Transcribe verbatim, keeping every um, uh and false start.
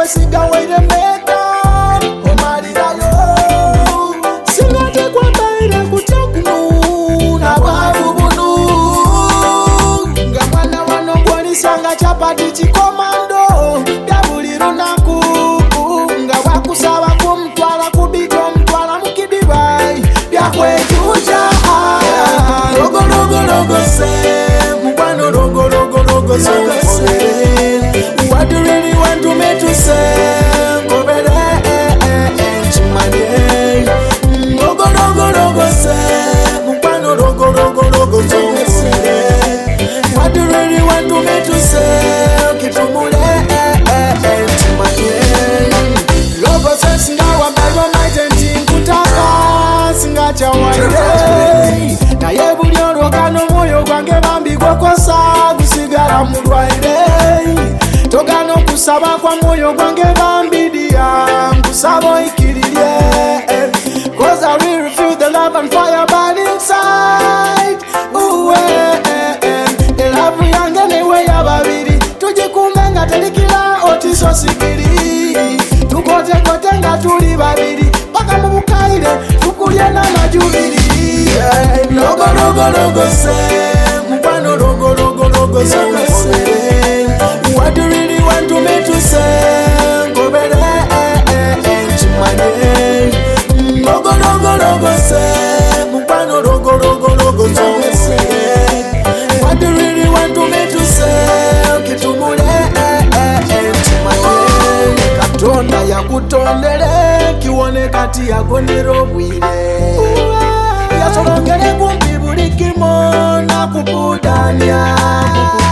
kwesiga waire meka omalirayo singate kwa baire kutokunu na babu bunu nga mwana wano gwolisanga chapati chikomando byabuli lunaku nga wakusaba kumtwala kubigo mtwala mukidibai byakwejuja rogo rogo rogo se mubano rogo rogo rogo se what do you really want to me to say go bere chimane rogo rogo rogo se mubano rogo rogo rogo se what do you really want to me to say kitumule chimane rogo se singa wa bero maitenting kutaka singa chawaide na yebuli orogano moyo gwange bambi gwokosa gusigara mulwaire togano kusaba kwa moyo gwange bambi dia kusabo ikiririe cause I will refuse the love and fire burning inside ooh eh eh the love yange newe ya babiri tujikumenga telikira otiso sikiri tukote kote nga tuli babiri paka mu bukaire tukulye na majubiri rogo rogo rogo se mubano rogo rogo rogo se what do you really want to me to say go bere chimane rogo rogo rogo se mubano rogo rogo rogo se what do you really want to me to say kitumule chimane katonda yakutondere kiwone kati yako nirobwire yasolongere kumbi buli kimo na kupudania